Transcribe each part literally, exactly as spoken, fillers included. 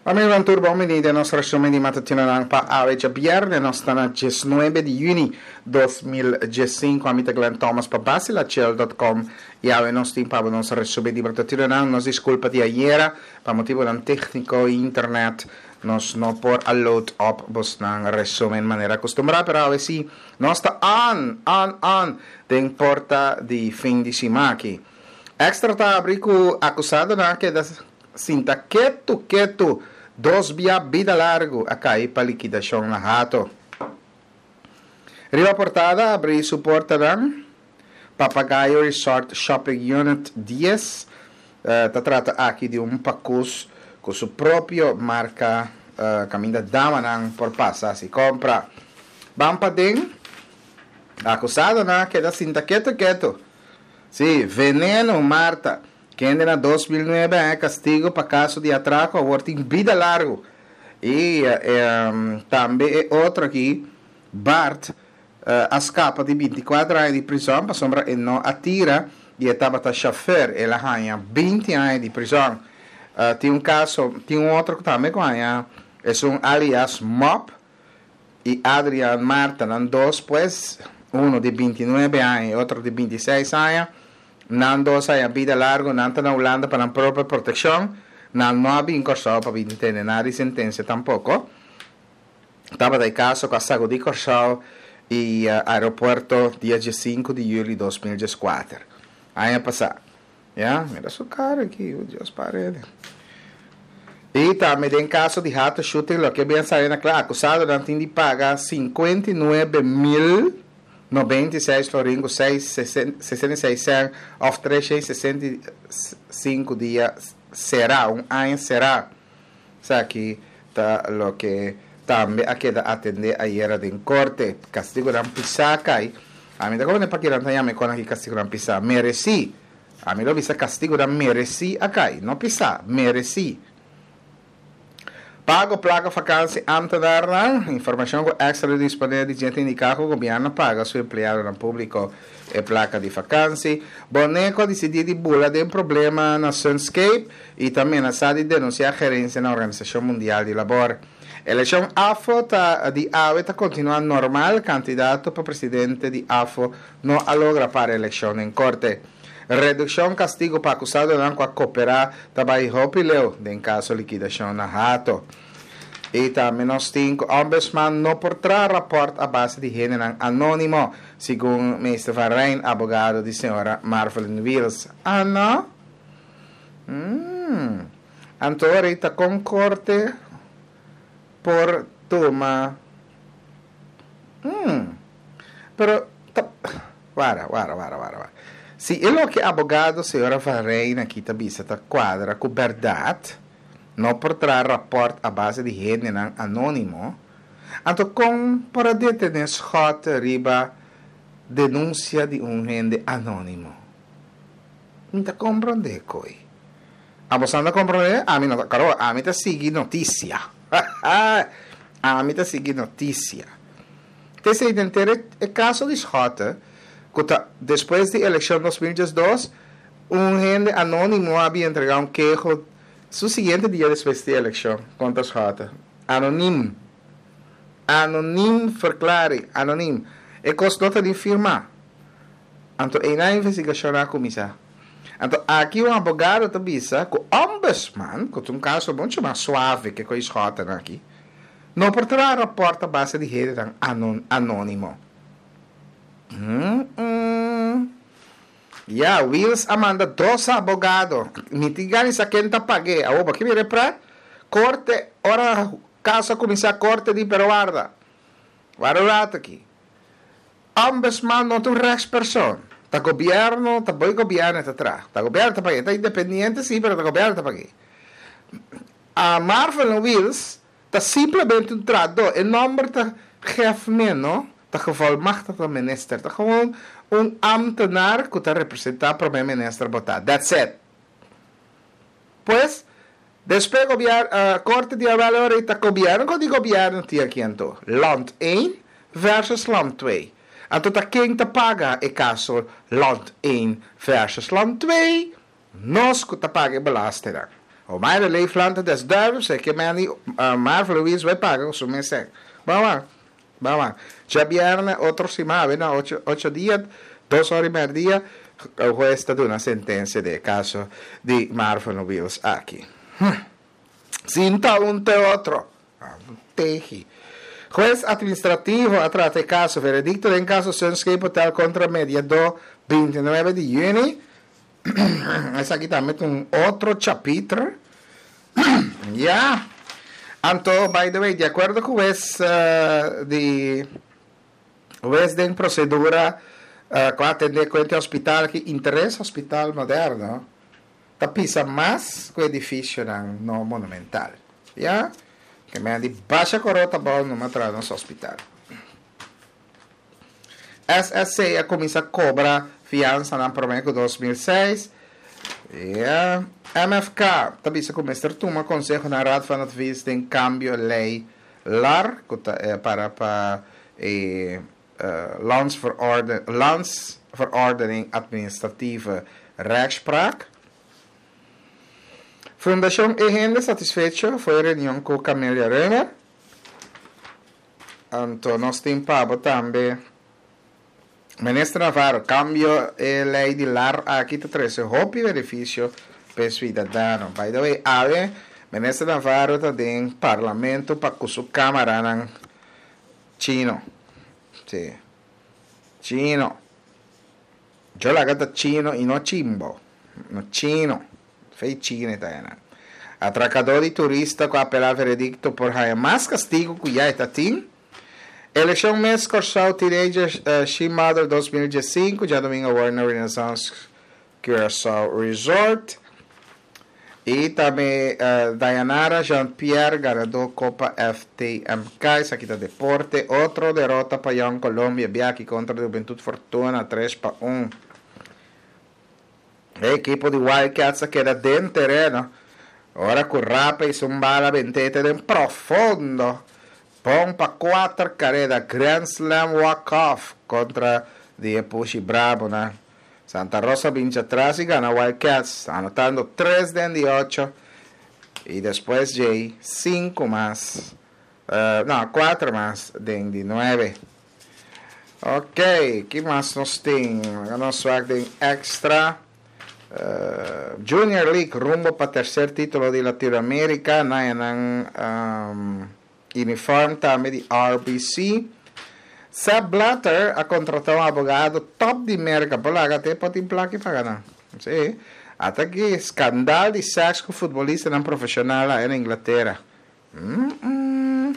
Amigo Ventura, bienvenido a nuestro resumen de matutino para hoje viernes, nós estamos na dezenove de junho de dois mil e cinco, a mim Glenn Thomas para basilachel ponto com e hoje nós temos para o nosso resumen de matutino, nos desculpa de ayer, por motivo de técnico e internet, nós não por a load up bos nang resumen de maneira acostumada, pero hoje sim, nós está on, on, on, de importa de fim de semana aqui. Extra tá abrico acusado na que da cinta quieto, quieto, dos via vida largo a cair para liquidação na rato. Riva portada abri suporta dan Papagayo Resort Shopping Unit dez. Uh, ta trata aqui de um pacus com sua própria marca uh, caminha dama nan por passa se compra. Bampa den acusado na que da cinta quieto, quieto. Sim, veneno Marta. Que ainda em dois mil e nove é castigo para caso de atraco ou em vida largo. E um, também outro aqui, Bart, uh, escapa de vinte e quatro anos de prisão, para sombra e não atira, e estava a chofer, ela ganha vinte anos de prisão. Uh, tem um caso, tem um outro também que ganha, é um alias Mop, e Adrian Marta, dois, pues, um de vinte e nove anos e outro de vinte e seis anos. Não dois a vida largo, não está na Holanda para a própria proteção, não não havia incursado para vir ter nada de sentença tampouco. Estava de caso com a sago de Corsal e uh, aeroporto dia cinco de julho de dois mil e quatro. Aí passar. Já, mira sua cara aqui, o Deus parede. E também tem caso de rato shooting, lo que bem sabe na claro, acusado não tem de pagar cinquenta e nove mil noventa e seis floringos, sessenta e seis cents, of trezentos e sessenta e cinco dias será, um ano será. Sabe que tá lo que também aqui da atender ayer em corte, castigo de pisaca e a mim da como ne para que não tenha me com aqui castigo de pisar, mereci. A mim lo visa castigo de mereci acá, não pisar, mereci. Pago placa vacância antes da dar informação com extra disponível de gente indicar que o governo paga seu empregado no público e placa de vacância. Boneco decidiu de bula de um problema na Sunscape e também na sala de denunciar a gerência na Organização Mundial de Labor. Eleição A F O tá, de A V E está continuando normal, candidato para presidente de A F O não logra para a eleição em corte. Redução castigo para acusado não a cooperar também hopileu em caso de liquidação na rato. E também nós temos o ombudsman não portará rapport à base de gênero anônimo, segundo Mister Van Rijn, abogado de senhora Marvelyn Wills. Ah, não? Hum. Então, ahorita com corte por toma. Hum. Pero, guarda, guarda, guarda, guarda. Se ele é que abogado, senhora Van Rijn, aqui também está quadra com verdade, não portará rapport à base de gênero anônimo, então com para detener Scott riba denúncia de um gênero anônimo. Não está compreendendo, coi. A você não compreende? A mim não, claro, a mim está seguindo notícia. A mim está seguindo notícia. Então, se entender o caso de Scott, depois da eleição de dois mil e dois, um gente anônimo havia entregado um queijo no seguinte dia depois da eleição contra os Jota. Anônimo. Anônimo, verklare, anônimo. E custou de firmar. Então, em a investigação na comissão. Então, aqui um advogado te avisa que o ombudsman, que é um caso muito mais suave que os Jota aqui, não portará rapport à base de rede anônimo. Hum, hum. Ya, Wills Amanda dos abogados. Mitigar isso aqui não paguei. A oba que me repra corte, ora caso começar corte de peruarda. Guarda aqui. Ombudsman não tem rechtsperson. Tá governo, tá boi governo tá atrás. Tá governo tá paguei. Tá independente sim, pero tá governo tá paguei. A Marvel Wills tá simplesmente um tradutor. O nome tá chefe menos. Está gevolmachtigd door minister. Está gewoon een ambtenaar que está representar para o minister votar. That's it. Pues, después gobierno, uh, corte de avaliatie está gobierno, que die gobierno tinha aqui então. Land één versus land twee. Então, tá quem te paga é caso land één versus land twee. Nós que te paga belasting. O mais de lei flanta des duivels, é que mani uh, Marvel Luis vai pagar o seu mês. Vamos lá. Vamos lá. Já viernes, outro semana, no, ocho, ocho dias, dos horas e meia dia, o juez está dando uma sentença de caso de Marvel Luis aqui. Hum. Sinta um te outro. Teji. Juez administrativo a trata caso veredicto em caso Sunscape Hotel contra mediador veintinueve de junio. Es aquí también un otro capítulo. Ya. Anto, by the way, de acuerdo con juez uh, de juez de procedura uh, con atender cuente hospital que interesa hospital moderno, tapisa más que edificio no monumental. Ya. Que me di baixa corota bom no matrão no hospital. S S C começa a cobrar fiança na Promeco dois mil e seis. Yeah. M F K também se começa a tomar conselho na Raad van Advies em cambio lei L A R para para e uh, Landsverordening Administrative Rechtspraak. Fundação Egende satisfecho foi reunião com Camelia Renner. Então, nós temos também Ministro Navarro, cambio a lei de L A R aqui te traz hopi benefício para o cidadão. By the way, ave, Ministro Navarro está em parlamento para que sua câmara não chino. Sim. Chino. Eu la gata chino e não chimbo. No chino. Fei China italiana. Atracador de turista com apelar veredicto por haya mais castigo que já está tim. Eleição mês Corsal Teenager uh, She Mother dois mil e cinco, já domingo Warner Renaissance Curaçao Resort. E também uh, Dayanara Jean-Pierre ganador Copa F T M K, isso aqui da deporte. Outro derrota para Young Colômbia, Biaki contra a Juventude Fortuna, três para um. O equipo de Wildcats queda dentro terreno. Ora con Rapa e Zumbala ventete in profondo. Pompa quattro carreras Grand Slam walk-off contra Die Pushi Bravo. ¿no? Santa Rosa vince atrás y gana Wildcats, anotando tres de ocho. Y después Jay, cinco más. Uh, no, cuatro más de nueve. Ok, ¿qué más nos tiene? Ganó swag de extra. Uh, Junior League rumbo para tercer título de Latinoamérica na um, uniforme também de R B C. Sepp Blatter ha contratado um advogado top de América por lá até pode implacar para ganhar. Sim. Até que escândalo de sexo com futebolista não profissional lá na Inglaterra. Mm -mm.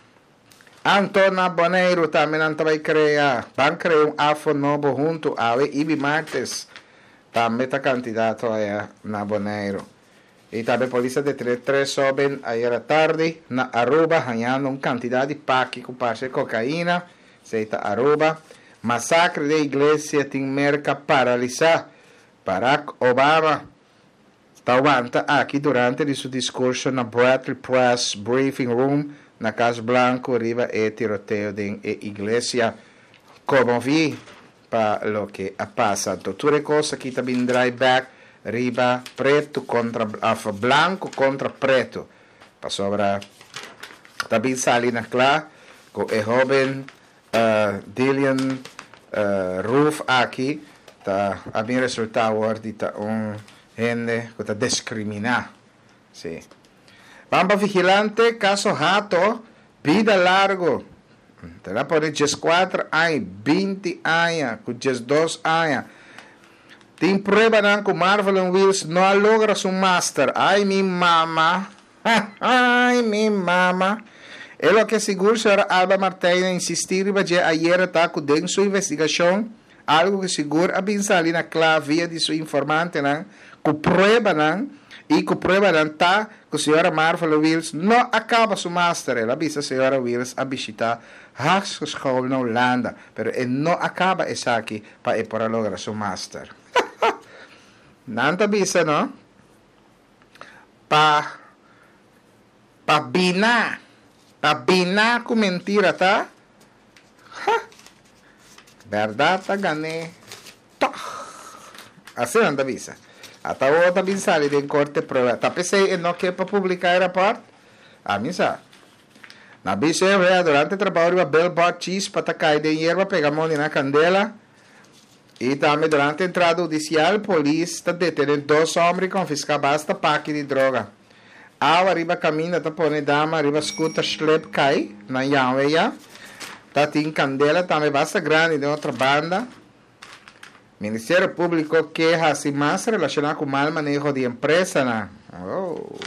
Antônio Boneiro também não vai criar, vai criar um afro novo junto a Ibi Martes. Também está candidato a na Boneiro. E também a polícia deteve três jovens ayer à tarde na Aruba, ganhando uma quantidade de pack com parte de cocaína. Seita Aruba. Massacre da igreja tem merca paralisar. Barack Obama aguanta aqui durante o seu discurso na Bradley Press Briefing Room na Casa Blanca, arriba e tiroteio da igreja. Como vi, para lo que ha pasado. Tutte cose que também drive back, riba preto contra uh, blanco contra preto. Para sobra, também sali na clá, com o jovem uh, Dillian uh, Roof aqui, tá, a mim resultado de tá um gente que está discriminar. Sim. Bamba vigilante, caso rato, vida largo. Terá por quatro anos, vinte anos, com dois anos. Tem prueba não que Marvel Wills não logra seu master. Ai, minha mama. Ai, minha mama. É o que seguro a senhora Alba Martínez insistir que ayer está com dentro sua investigação. Algo que seguro a pensar ali na clave de seu informante, não? Com prueba não. E com prueba não está que a senhora Marvel Wills não acaba seu master. Ela avisa a senhora Wills a visitar a escola na Holanda. Pero ele não acaba essa aqui para ir para lograr seu master. Não avisa, não? Para pa binar. Para binar com mentira, tá? Ha. Verdade, tá ganhei. Assim não avisa. Hasta outra bin sali de corte prueba. Tá pensei e não quer para publicar o rapport? A mim sabe. Na bicha durante o trabalho, a billboard cheese para cair de hierba, pegar mão na candela. E também durante a entrada judicial, a polícia está detendo dois homens e confiscar basta paque de droga. Ao arriba caminha, tá pondo dama, arriba scooter, slip, cai, na Yahweh, ya. Tá tem candela, também basta grande de outra banda. Ministério Público queja-se mais relacionado com mal manejo de empresa, né? Oh.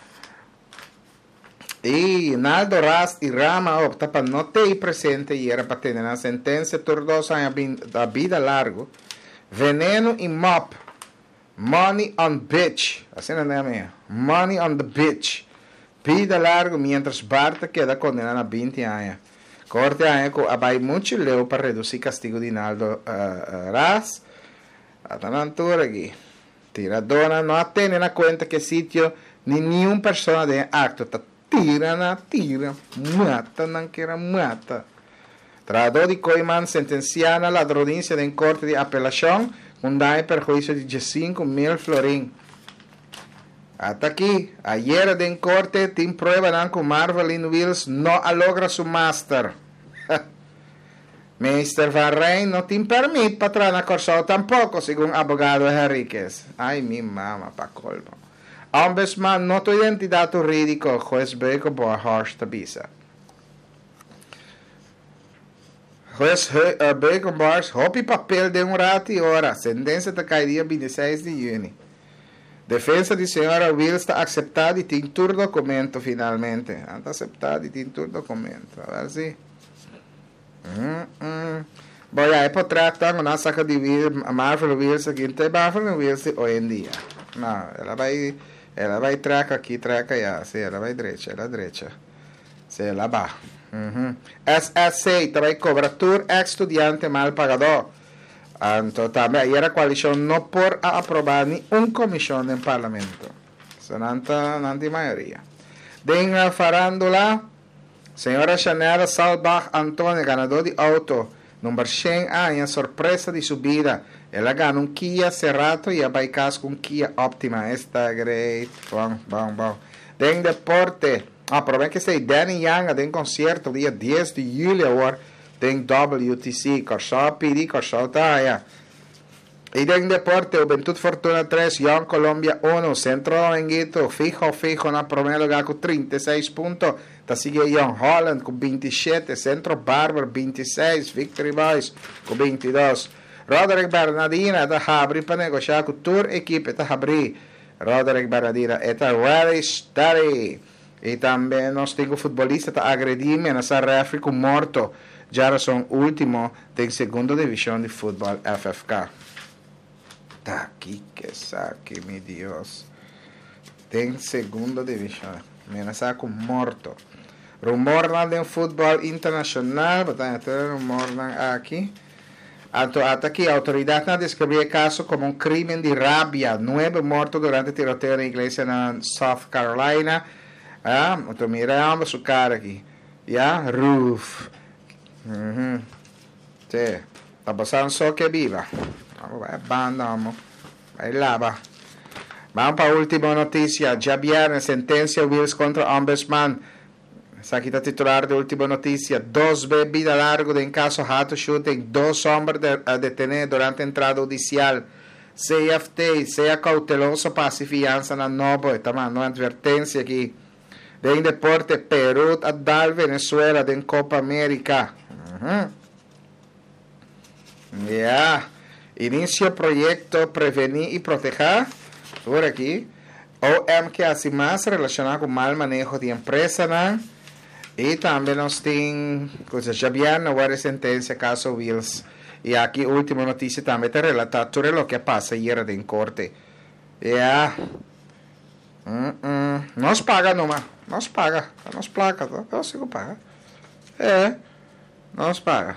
E Naldo Rast e Rama opta para não ter presente e era para ter na sentença por dois anos da vida largo. Veneno e mop. Money on bitch. Assim não é minha. Money on the bitch. Vida largo, mientras Barta queda condenada a vinte anos. Corte anos com abai muito leu para reduzir castigo de Naldo uh, uh, Rast. Hasta na altura aqui. Tiradona não atende na conta que sítio ni nenhuma pessoa de acto está tira na tira, mata, não quer mata. Trador de Coiman sentenciada a ladronicia em corte de apelação com dano e perjuízo de cinco mil florim. Até aqui, ayer em corte tem prova que Marvelin Wills não logra seu master. mister Van Rijn não tem permite para entrar na corção tampouco, segundo abogado Henriquez. Ai, mi mama, pa colmo. Ombudsman não tem identidade jurídica, juiz Bacon Borhorst Tabisa. Juiz uh, Bacon Borhorst, hopi papel de um rato e hora. Sentença está caída vinte e seis de junho. Defesa de senhora Wills está aceitada e tem todo documento finalmente. Está aceitada e tem todo documento. A ver se. Hum, hum. Bom, aí para tratar, não saca de Marvel Wills aqui, não tem Marvel Wills hoje em dia. Não, ela vai. Ela vai traca aqui, traca já. Sim, ela vai direita, ela direita. Sim, ela vai. Uhum. S S C também cobertura ex-estudiante mal pagador. Então, também, aí a coalição não por aprovar nenhuma comissão no parlamento. Isso não tem maioria. Dentro da farándula, senhora Chanel Salbach Antônio, ganador de auto, número cem anos, surpresa de subida. Ela ganha um Kia Cerato e a Baicas com Kia Optima. Está great. Bom, bom, bom. Tem deporte. Ah, por bem que sei, Danny Young tem concerto dia dez de julho agora. Tem W T C. Corsó Piri, Corsó Taia. E tem deporte, Juventud Fortuna três, Young Colombia um, Centro Dominguito, fijo, fijo na primeiro lugar com trinta e seis pontos. Tá sigue Young Holland com vinte e sete, Centro Barber vinte e seis, Victory Boys com vinte e dois. Roderick Bernardina está abrindo para negociar com toda a equipe, está abrindo. Roderick Bernardina está ready, steady. E também nós temos futebolista está agredido nessa refri com morto. Já são último da segunda divisão de futebol F F K. Tá aqui que saque, meu Deus. Tem segunda divisão. Amenaçado com morto. Rumor de futebol internacional. Rumor aqui. Hasta aquí, a autoridad describió el caso como un crimen de rabia. Nueve muertos durante el tiroteo en la iglesia en South Carolina. Ah, miramos su cara aquí. Ya, roof. Uh-huh. Sí, está pasando só que viva. Vamos, banda, vamos. Ahí lava. Vamos para la última noticia. Ya viernes, sentencia Wills contra Ombudsman. Aqui está titular de última notícia. Dos bebidas largo de caso rato shooting. Dos hombres de, detenidos durante a entrada judicial. C F T, seja cauteloso para a fiança na Novo. Está mandando advertência aqui. De deporte, Peru, Adal, Venezuela, de Copa América. Uhum. Yeah. Inicio proyecto Prevenir y Proteger. Por aqui. O M que hace mais relacionado com mal manejo de empresa, né? E também nós temos, coisas já vieram agora sentença caso Wills. E aqui última notícia também está relatada tudo o que passa ayer em corte. Yeah. Mm -mm. Nós paga numa, nós paga, nós placa, eu consigo pagar. É, nós paga.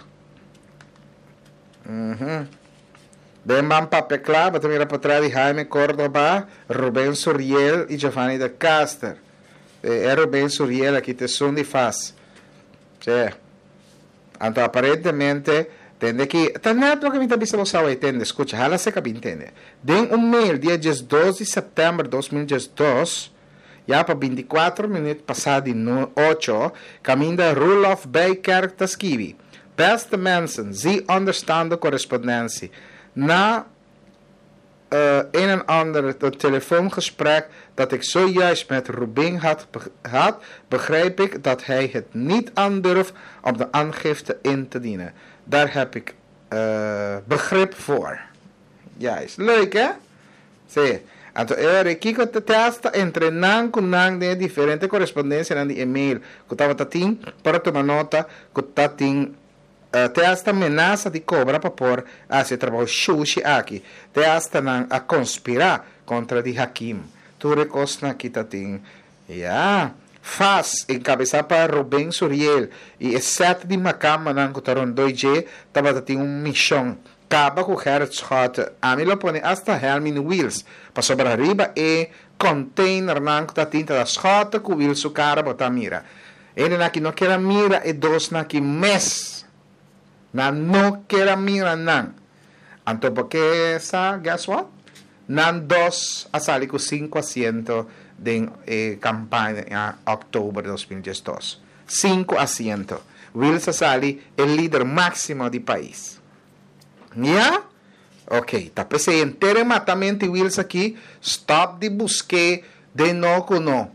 Uhum. Demban Pape Club, também era para trás de Jaime Córdoba, Rubén Suriel e Giovanni de Caster. É Rubén Suriel aqui te som de faz. Então, aparentemente, Entende que, tá neto que me tá bisa você entende, escucha, hala se que entende. Den um mail dia doze de setembro de dois mil e dois, já para vinte e quatro minutos passado de oito, caminda Rolof Baker Taskivi. Beste mensen, zie onderstaande correspondentie. Na uh, een en ander het telefoongesprek dat ik zojuist met Rubin had, had, begrijp ik dat hij het niet aandurft om de aangifte in te dienen. Daar heb ik uh, begrip voor. Juist, leuk hè? Zie. Então, eu requico te testa entre nang com nang de diferente correspondência na de e-mail. Que estava tatim para tomar nota, que tatim uh, testa ameaça de cobra para pôr a esse trabalho sushi aqui. Testa nang a conspirar contra de Hakim. Tu recosta aqui tatim. Yeah. Faz encabeçar para Rubén Suriel e exceto de macama nang kutaron dois G, tava tatim um missão. Acaba com o Herzschott, a mim lo pone hasta Helmin Wheels, para sobre arriba e container nang ta tinta da Schott com Wheels su cara bota mira. Ele na que não quer mira e dos na que mes, na não quer mira nang. Anto porque sa, guess what? Nan dos asali com cinco asientos de eh, campanha em outubro de dois mil e dois. Cinco asientos. Wheels asali é o líder máximo do país. Yeah? Ok, tá pensei inteiro matamente Wills aqui. Stop de buscar de novo não.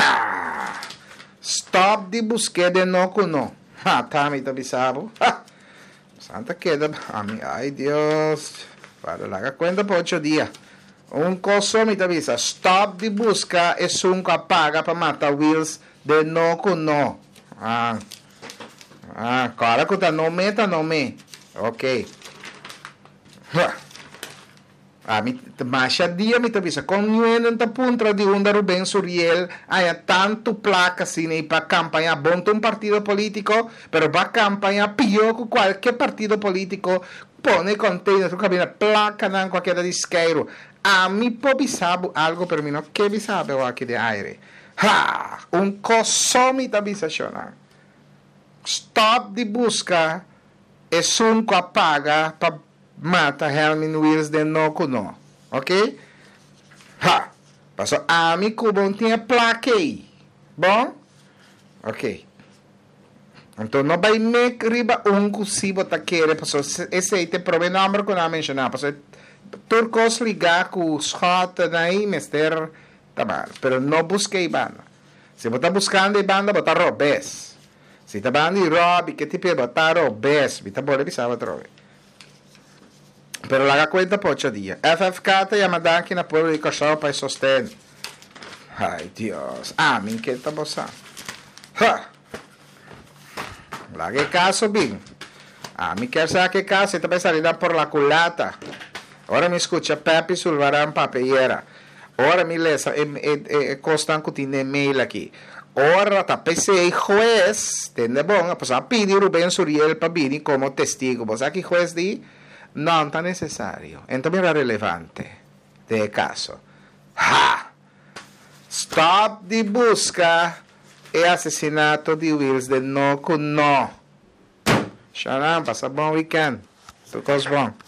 Stop de buscar de novo não. Ha, tá me tá bisabo. Santa queda, ai Deus. Para lá conta por ocho dias. Um coso me tá bisa. Stop de buscar é um apaga para matar Wills de novo não. Ah. Ah, cara que tá não meta não me. Ok. Ah, mas dia me avisa, com o ta punta de onda Rubén Suriel, há tanto placa assim para campanha, bom um partido político, pero para campanha pior que qualquer partido político, pone container, tu cabina placa não qualquer disqueiro. A mim pode saber algo, pero mim não que sabe aqui de aire. Ha, um coso me avisa chona. Stop de busca, é um que apaga para mata Helmin Wills de novo não, ok? Ha! Passou a mim que bom tinha placa aí, bom? Ok. Então não vai me riba um que se botar querer, passou esse aí te prove número que não mencionar, passou turcos ligar com os hot aí, mister, tá bom, pero não busquei banda. Se botar buscando banda, botar robes. Se tá banda e rob, que tipo de botar robes, vita bora bisava trove. Pero la cuenta por ocho días. F F K te llama Danki na pueblo de Cachao para sostener. Ay, Dios. Ah, me inquieta bosa. Ha. La que caso, bien. Ah, me quiere saber qué caso. Te va a salir por la culata. Ahora me escucha Pepe Sulvarán Papellera. Ahora me lesa. Eh, eh, eh, Costan que tiene mail aquí. Ahora ta P C I juez. Tende bon. Pues a pedir Rubén Suriel para venir como testigo. Pues aquí juez di. No, non è necessario. Entonces era relevante del caso. Ha! Stop di busca e assassinato di Wills del no con no. Sharam, passa buon weekend. Tutto buon.